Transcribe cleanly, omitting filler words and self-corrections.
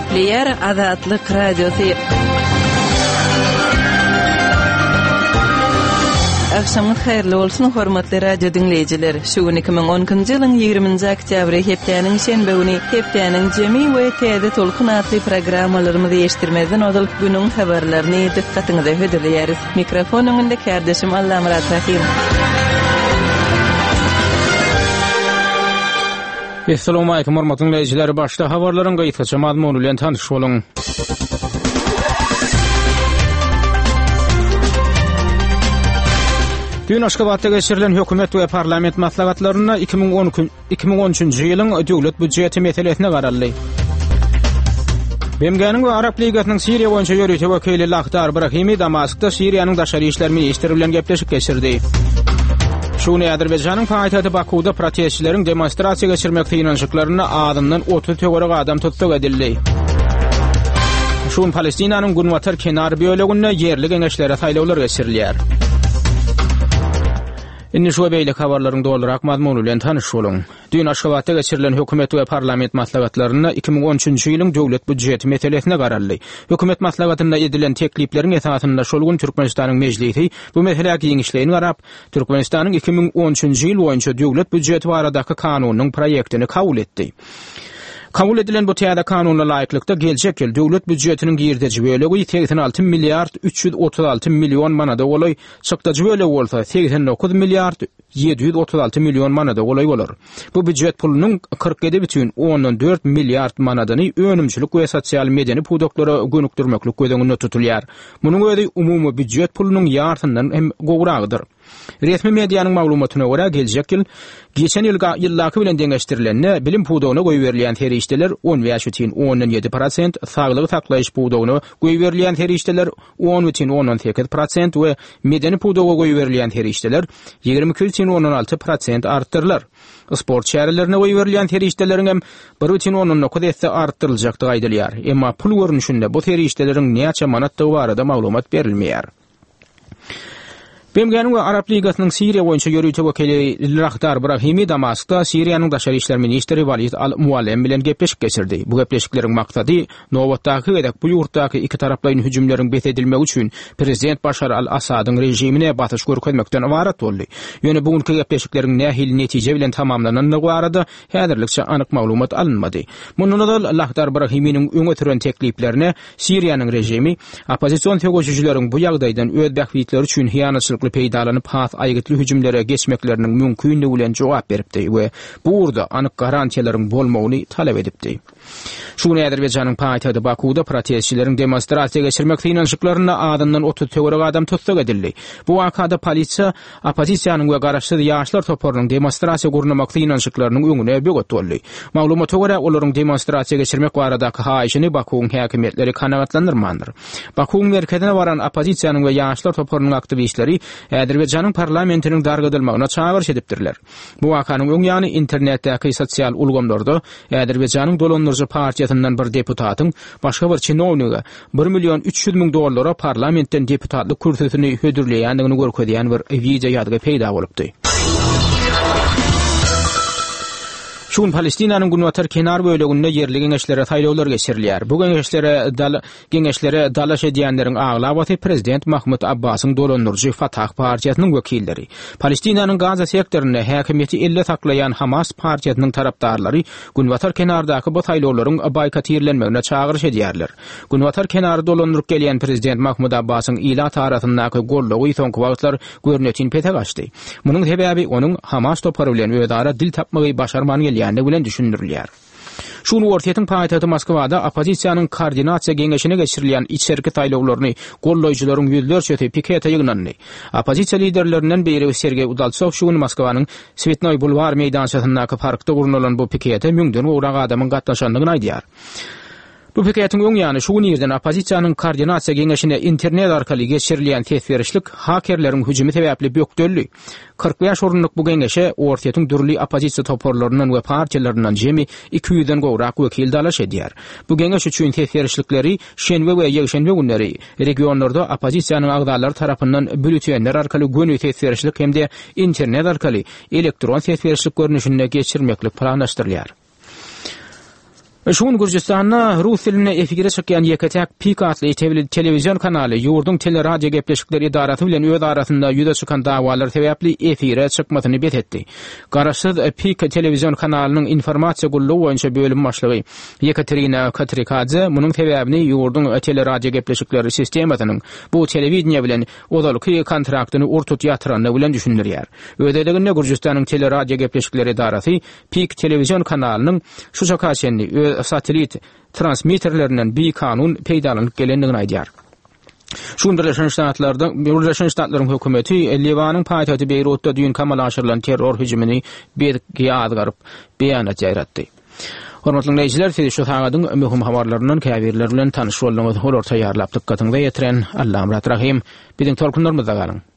Gepleyer Azatlyk Radiosu. Akşamınız hayırlı olsun hormatly radio dinleyijiler. Şu 2010-njy ýylyň 20-nji oktýabry hepdeniň şenbe güni hepdeniň jemi we täze tolkun atly programmalarymyzy eşitdirmezden odul günüň habarlaryny dikkatiňize hödürleýäris. Mikrofon öňünde kardeşim Allamurat Rahim. Assalamu alaykum hormatly dinleyijiler. Başda habarlaryň gaýtgaça mazmuny bilen tanyş boluň. Dün Aşgabatda geçirilen hökümet we parlament maslahatlaryna 2013-nji ýylyň döwlet büdjeti meselesine garaldy. BMG'nin we Arap Ligasynyň Siriýa boýunça ýörüjü wekili Lahtar Brahimi Damaskda Siriýanyň daşary işler ministri bilen gepleşik geçirdi. Şuny Azerbaýjanyň paýtagty Bakuda protestçileriň demonstrasiýa geçirmek ýynançyklaryna adamdan 30 töwerek adam tutsak edildi. Şuň Palestinanyň Gunwatar kenar böleginde ýerli geňeşlere saýlawlar geçirilýär. Inni şu beýlik habarlaryň dolarak mazmuny bilen tanyş boluň. Dün Aşgabatda geçirilen hökümet we parlament maslahatlaryna 2013-nji ýylyň döwlet büdjeti meselesine garaldy. Hökümet maslahatynda edilen teklipleriň esasynda şol gün Türkmenistanyň mejlisi bu meselegi ýeňişlerini garap, Türkmenistanyň 2013-nji ýyl boýunça döwlet büdjeti baradaky kanunyň proýektini kabul etdi. Kabul edilen bu täze kanunyna laýyklykda geljek ýyl döwlet büdjetiniň girdeji bölegi 86 milliard 336 milyon manada bolar, çykdaji bölegi bolsa 89 milliard 736 milyon manada bolar. Bu büdjet pulunyň 47,4 milliard manadany önümçilik we sosial medeni pudoklara gönükdirmeklik gödeňinde tutulýar. Munyň özi umumy büdjet pulunyň ýartyndan hem gowragydyr. Resmi mediýanyň maglumatyna görä geljek ýyl geçen ýyllaky bilen deňeşdirilende bilim pudogyna goý berilýän terişdeler 10,17%, saglyk saklaýyş pudogyna goý berilýän terişdeler 10,18% we medeni pudoga goý berilýän terişdeler 22,16% artdyrlar. Sport şäherlerine goý berilýän terişdeleriň hem 1,9% artdyryljakdygy aýdylýar. Emma pul görnüşinde bu terişdeleriň näçe manatdygy barada maglumat berilmeýär. BMG'nin we Arap Ligasynyň Siriýa boýunça ýörüjü wekili Lahtar Brahimi Damaskda Siriýanyň daşary işler ministri Walid al-Muallem bilen gepleşik geçirdi. Bu gepleşikleriň maksady nowatdaky we bu ýurtdaky iki taraplaryň hüjümleriň besedilmegi üçin prezident Başar al-Asadyň rejimine batyş görkezmekden ibaret boldy. Ýöne bugünkü gepleşikleriň nähil netije bilen tamamlananyny barada häzirlikçe anyk maglumat alınmady. Mundan Lahtar Brahimiň öňe süren tekliplerine Siriýanyň rejimi opozisiýon tegoşujylariň bu ýagdaýdan öz bähwitleri üçin hiýanatçylyk peýdalanyp has aýgytly hüjümlere geçmekleriniň mümkinligi bilen jogap beripdi we bu urda anyk garantiýalaryň bolmagyny talap edipdi. Şuny Azerbaýjanyň paýtagty Bakuda protestçileriň demonstrasiýa geçirmek ýynançyklaryna adamdan 30 töwerek adam tutsak edildi. Bu wakada polisiýa opozisiýanyň we garaşsyz ýaşlar toparynyň demonstrasiýa gurnamak ýynançyklarynyň öňüne böget boldy. Maglumata görä olaryň demonstrasiýa geçirmek baradaky haýyşyny Bakuň häkimetleri kanagatlandyrmandyr. Bakuň merkezine baran opozisiýanyň we ýaşlar toparynyň aktivistleri Azerbaýjanyň parlamentiniň dargadylmagyna çağırış edipdirler. Bu wakanyň öň ýany internetdäki sosial ulgamlarda Azerbaýjanyň dolandyrjy partiýasyndan bir deputatyň başga bir çinowniga $1,300,000 parlamentden deputatlyk kürsüsini hödürleýändigini görkezýän bir video ýadyga peýda bolupdy. Şuň Palestinanyň Gunwatar kenar böleginde ýerli geňeşlere saýlawlar geçirilýär. Bu geňeşlere dalaş edýänleriň aglabaty prezident Mahmud Abbasyň dolandyrjy Fatah partiýasynyň wekilleri. Palestinanyň Gaza sektorunda häkimeti elle saklayan Hamas partiýasynyň tarapdarlary Gunwatar kenardaky bu saýlawlaryň boykot ýerlenmegine çağırış edýärler. Gunwatar kenary dolandyryp gelýän prezident Mahmud Abbasyň ila tarapyndaky gollagy soňky wagtlar görnetin pete gaçdy. Munyň sebäbi onuň Hamas topary bilen ödara dil tapmagy başarmany bilen düşündirilýär. Şunu ortaýatyň paýtagty Moskwada opozisiýanyň koordinasiýa geňeşine geçirilýän içerki taýlawlaryny golloýjylaryň ýüzlerçe piketa ýygnandy. Opozisiýa liderlerinden biri Sergey Udaltsov şunu Moskwaның Svetnoy bulvar meýdançasyndaky parkda gurnulan bu piketa müňden ugrak adamyň gatnaşandygyny aýdýar. Bu piketiň öň ýany şu ýerden opozisiýanyň koordinasiýa geňeşine internet arkaly geçirilýän tesberişlik hakerleriň hüjümi sebäpli bökdöldi. 45 orunluk bu geňeşe ortaýatyň dürli opozisiýa toparlarynyň we partiýalarynyň jemi 200-den gowrak wekil dalaş edýär. Bu geňeş üçin tesberişlikleri şenbe we ýegşenbe günleri regionlarda opozisiýanyň agdalary tarapyndan bülütýänler arkaly gönü tesberişlik hemde internet arkaly elektron tesberişlik görnüşinde geçirmeklik planlaşdyrylýar. Şuň Gürjistanyna rus diline efire çykýan ýeketäk PIK adly telewizyon kanaly ýurdun teleradio gepleşikleri idarasy bilen öz arasynda ýüze çykan dawalar sebäpli efire çykmasyny betetdi. Garaşsyz PIK telewizyon kanalynyň informasiýa gullugy boýunça bölüm başlygy Yekaterina Katrikadze munyň sebäbini ýurdun teleradio gepleşikleri sistemasynyň bu telewiziýa bilen odalyky kontraktyny urtut ýatyranyny bilen düşündirýär. Ödeleginde Gürjistanyň teleradio gepleşikleri idarasy PIK telewizyon kanalynyň şu şakaşenli satelit transmitterlerinden bir kanun peýdalanyp gelendigini aýdýar. Şuň Birleşen Ştatlaryň hökümeti Liwanyň paýtagty Beýrutda düýün kamal aşyrylan terror hüjümini bergiyat garyp beýanat ýaratdy. Hormatly dinleýijiler, siz şu sagadyň möhüm habarlarynyň käbirleri bilen tanyş bolmagy olar taýýarlap dykkatyňyza ýetiren Allahym rahim. Biziň tolkunlarymyzda galyň.